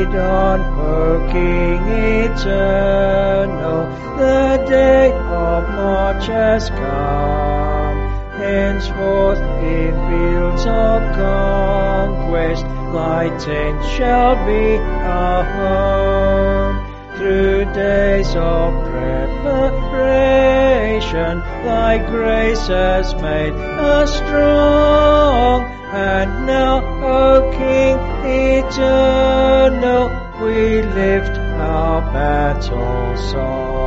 on, O King eternal, the day of March has come. Henceforth in fields of conquest, thy tent shall be our home. Through days of preparation, thy grace has made us strong. And now, O King eternal, we lift our battle song.